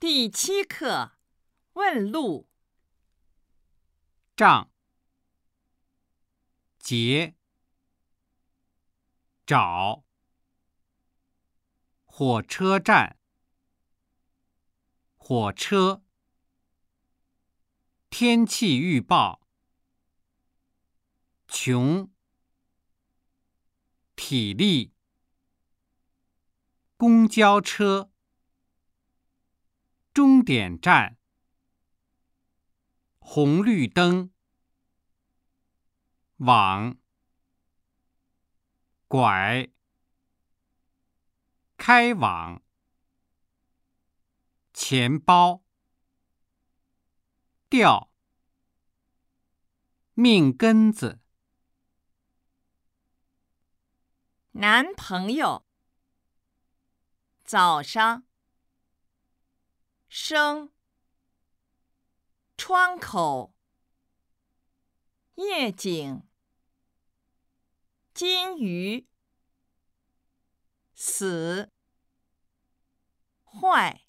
第7课问路。 丈、截、找、火车站、火车、天气预报、穷、体力、公交车、终点站、红绿灯、网、拐、开网、钱包、掉、命根子、 男朋友，早上，生，窗口，夜景，金鱼，死，坏。